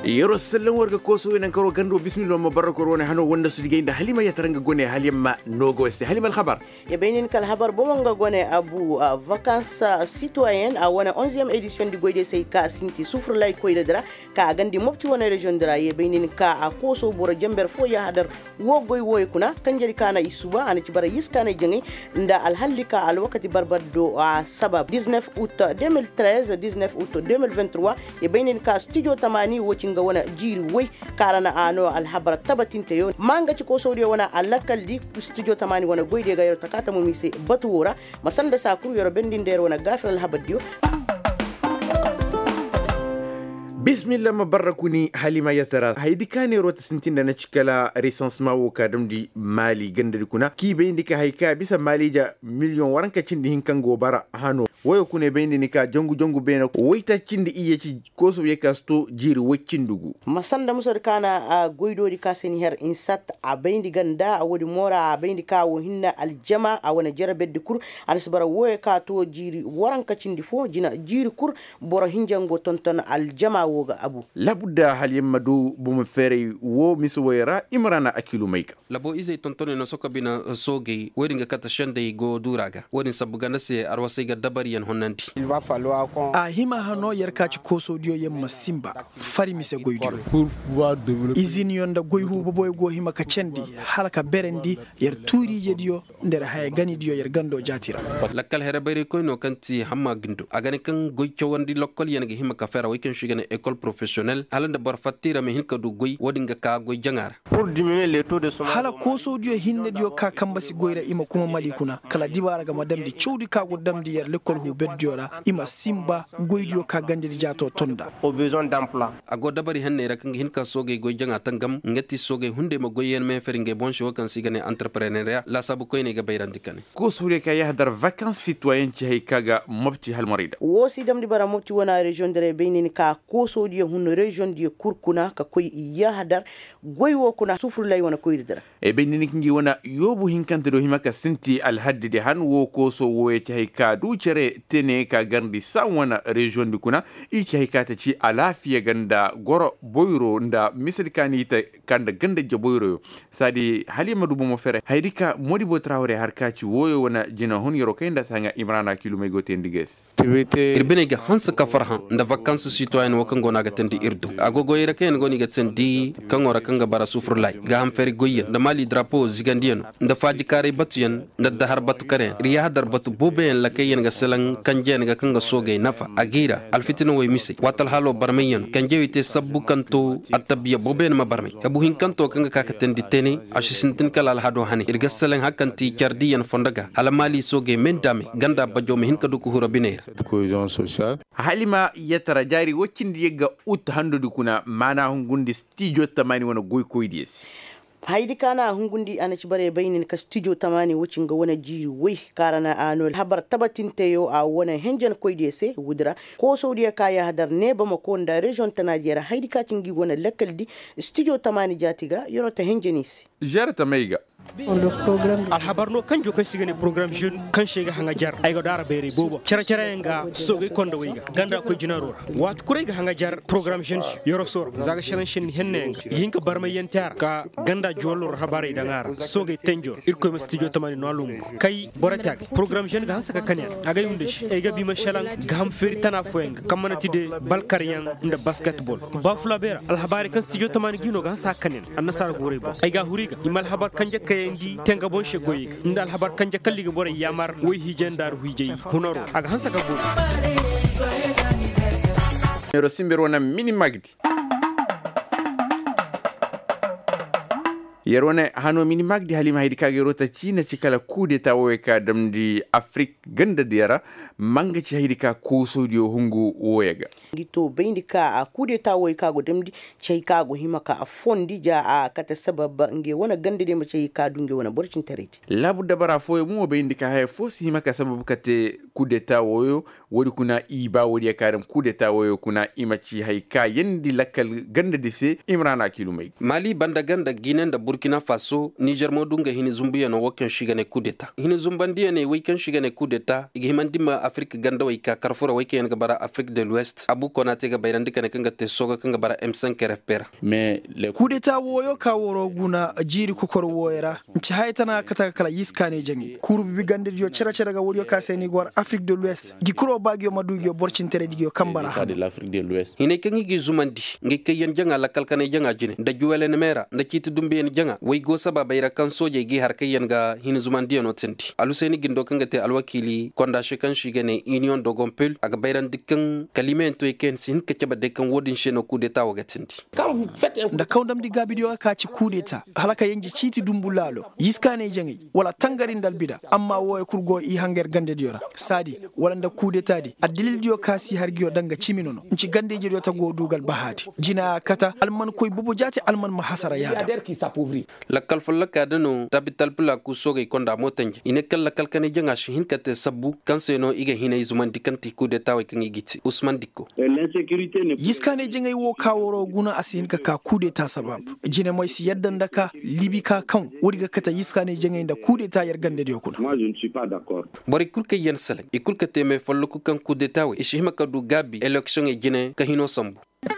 yero sallan warga koso ina karo gando bismillah mubarakor wona hano wanda su diga halima ya taranga gone halima nogo weste halima al khabar ya bainin kal habar bomonga gone abu vacances citoyenne a wona 11e édition di goyde sey ka sinti soufre lay koyde dara ka gandi mofti wona région dara ya bainin ka a koso boro jamber fo ya hadar wo goy woy kuna kanjari kana isuba ana ci bara yiskana jengi nda al halika al wakati barbado a sabab 19 août 2013 19 août 2023 ya bainin ka studio tamani wocinga wona jiri woy karana ano al habara tabatinte yo manga ci ko sawdi wona alakaldi studio tamani wona goyde ga yoro takata mo mise batu wora masanda sa kuru yoro bendinde wona gafral habaddio bismillah mubarakuni halima yatara haydi kane rota sintinda na cikala recensement wo kadam di mali gandadi kuna ki be indika hayka bisa mali ja million waranka cindi hinkan gobara hano wayo kune be indika jongu bena woyta cindi iye ci koso ye kasto jiri waccindugu masanda musor kana goydo di kaseni her insat a bendi ganda a wodi mora a bendi ka wo hinna aljama a wona jarabedde kur alsbara woye ka to jiri waranka cindi fo jina jiri kur boro hinjango tonton aljama woga abu labudda hal yemmadu bum fere wo miswoyra imrana akilu mayka labo izay tontone no soka bina soge wodinga kata shande go duraga wodin sabuga nase arwasiga dabariyan honnanti a hima hano yarkaci koso diyo yemma simba fari mise goydiyo izini yonda goyhu boboy go hima ka cendi halaka berendi yer turi jediyo nder hay gani diyo yer gando jatira lakkal hera bayre koy no kanti hamma gindo agani kan goyco wandi lokkol yenga hima ka fera wiken shigane école professionnelle halanda bar fattira me hinka du goy wodinga ka goy jangara pour diminuer les taux de chômage hala koso diyo hinne diyo ka kambasi goyra ima kuma mali kuna kala dibara ga madamdi chawdi ka go damdi yer l'école hu beddiora ima simba goydiyo ka gande jato tonda au besoin d'emploi ago dabari hanne ra kan hinka soge goy janga tangam ngati soge hunde ma goyen me feringe bonche wakan sigane entrepreneuriat la sabu koy ne ga bayrandikane koso le ka yahdar vacances citoyennes ci haykaga mobti hal marida wo si damdi bara mofti wona région de benin ka koso diyo hunno région diyo kurkuna ka koy yahadar goywo kuna sufur lay wona koyde dara e benin kingi wona yobu hinkante do himaka sinti al haddide han wo koso wo ci hayka du cere tene ka gardi sawana région di kuna i ci hayka ta ci alafiya ganda goro boyro nda misal kanita kanda ganda je boyro sadi halima du mo fere haydika modibo trawre harka ci woyo wona jina hon yoro kayda sanga imrana kilomay goten diges irbene ga hansa ka farhan nda vacances citoyen wakan gona ga tandi irdu agogo yere ken goni ga tandi kan ora kan ga bara sufur lay ga ham feri goyen nda mali drapeau zigandiyen nda faji kare batuyen nda dahar batu kare riya hadar batu boben la kayen ga selan kanjen ga kan ga soge nafa agira alfitino way mise watal halo barmayen kanjewite sabbu kanto atabiya boben ma barmay abu hin kanto kan ga ka tandi tene ashisintin kala al hado hani irga selan hakanti cardiyen fondaga hala mali soge mendame ganda bajo me hin ka duku hurabine cohésion sociale halima yatara jari woccindi yegga ut handude kuna mana hungundi studio tamani wona goy koydies haydi kana hungundi ana ci bare baynin ka studio tamani wucin ga wona jiri wai karana ano habar tabatinte yo a wona henjen koyde se wudra ko saudiya kaya hadar ne ba mako da region ta Najeriya haydi ka cingi wona lakaldi studio tamani jatiga yoro ta henjenisi jarata mayga alhabarno kanjo kan sigane programme jeune kan shega hanga jar ay go dara bere bobo cara nga soge kondo wiga ganda ko jinaro wat kurega hanga jar programme jeune yoro sor zaga shalan shin hennenga yinka barma yentar ka ganda jolor habare dangara soge tenjo irko studio tamani no alum kay boratag programme jeune ga hansa ka kanya aga yunde ay ga bima shalan gam feri tana foenga kamana tide balkariyan nda basketball ba flabera alhabari kan studio tamani gino ga hansa kanen annasar gore ba ay ga huriga imal habar kanje kayendi tenga bon shegoyi ndal habar kanje kalli ga bore yamar way hijendar hujey honoro aga hansa ka go nero simbero na mini magdi yerone hano mini magdi halima haydi kage rota china cikala kude tawo ka damdi afrique ganda diara manga ci haydi ka ko sodio hungu woyega gito bindika a kude tawo ka go damdi cey ka go himaka a fondi ja a kata sabab nge wona gande de ma cey ka dunge wona borcin tareti labu dabara foye mu bindika hay fosi himaka sababu kate kude tawo yo wodi kuna iba wodi karam kude tawo yo kuna imaci hayka yendi lakal ganda de se imrana kilumay mali banda ganda ginen da Burkina Faso Niger mo dunga hini zumbiya no wakan shigane kudeta hini zumbandiya ne wai kan shigane kudeta igi himandima Afrique ganda wai ka Carrefour wai kan ga bara Afrique de l'Ouest Abu Konate ga bayran dikane kan ga te soga kan ga bara M5 RFPR mais le kudeta woyo ka woro guna jiri kokor woyera nci haytana kata kala yiskane jangi kuru bi gande yo cera cera ga woriyo ka seni gor Afrique de l'Ouest gi kuro bagyo madugyo borcintere digyo kambara de l'Afrique de l'Ouest hine kan gi zumandi ngi kayen janga la kalkane janga jine da juwele ne mera da kiti dumbe en janga wai go saba bayra kan soje gi har kayen ga hine zumandi no tenti aluseni gindo kan gate alwakili konda shekan shigane union dogompel aga bayran dikkan kalimento eken sin kecaba de kan wodin sheno coup d'état waga tenti da kaundam di gabidiyo ka ci kudeta halaka yanji citi dumbulalo yiskane jangi wala tangarin dalbida amma woy kurgo i hanger gande diora sadi wala nda kudeta di adilil diyo kasi hargiyo danga ciminono nci gande diyo tago dugal bahati jina kata alman koy bubu jati alman mahasara yada lakal falaka dano tabital pula ku soge konda motanje ine kala kalkane janga shin kate sabbu kanseno iga hine zuman dikanti coup d'état wa kan igiti Ousmane Dikko yiskane jangai wo kaworo guna asin ka kudeta sabab jine moy si yaddan daka libi ka kan wodiga kata yiskane jangai da kudeta yar gande de kuna Moi, je ne suis pas d'accord. bori kulke yen sale ikulka teme follo ku kan kudeta we ishima ka du gabi election e jine ka hino sambu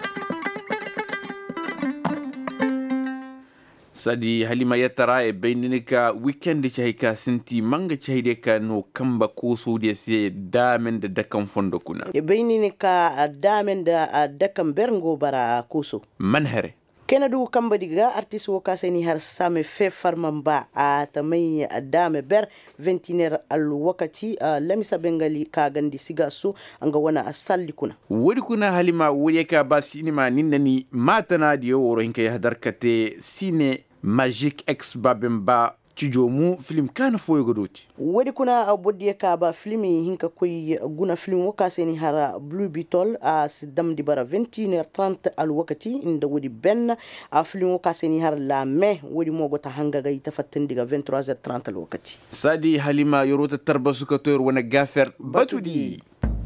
sadi halima yatara e beyninika weekend cahika sinti manga cahide ka no kamba ko sodi se damen da dakan fondo kuna e beynini ka damen da dakan berngo bara kuso manhere kenadu kamba diga artiste wo kaseni har same fe farmamba a tamay dame ber 21h al wakati lamisa bengali ka gandi siga so anga wana asalli kuna wodi kuna halima wodi ka ba sinima ninnani matana diyo woro hinka hadarkate sine magic ex babemba cijomu film kana foyo godoti wodi kuna boddi ka ba filmi hinka koy guna film woka seni hara Blue Beetle a sidam di bara 21h30 al wakati inda wodi ben a film woka seni har la mai wodi mogo ta hanga ga tafattin diga 23h30 al wakati sadi halima yorota tarbasu ka toyor wana gafer batudi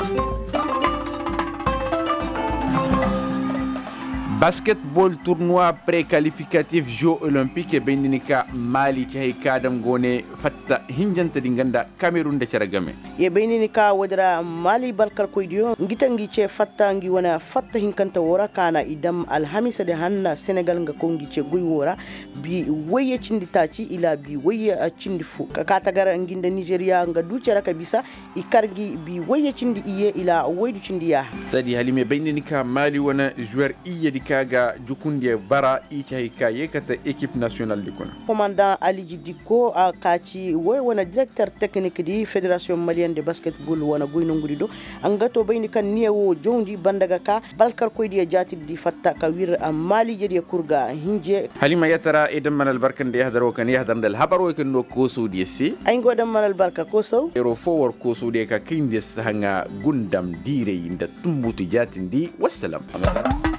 basketball tournoi préqualificatif Jeux olympiques beyninika Mali cahay kadam gone fatta hinjanta dinganda Cameroun de caragame ye beyninika wadra Mali balkar koydiyo ngitangi ce fatta ngi wana fatta hinkanta wora kana idam alhamisa de hanna Senegal nga kongi ce goy wora bi waye cindi taci ila bi waye cindi fu kata gara nginda Nigeria nga du caraka bisa ikargi bi waye cindi iye ila waydu cindi ya sadi halime beyninika Mali wana joueur iye kaga jukunde bara ika yekata équipe nationale de kuna commandant Ali Diko a kaci way wana directeur technique di fédération malienne de basketball wana goyno ngurido angato bayni kan niyewo jondi bandaga ka balkar koydi jati di fatta ka wir Mali jedi kurga hinje halima yatara idan manal barkan de yahdaro kan yahdar dal habaro kan no ko saudi si ay godam manal barka ko saw ero forward ko saudi ka kinde sanga gundam dire inda tumbuti jatindi wassalam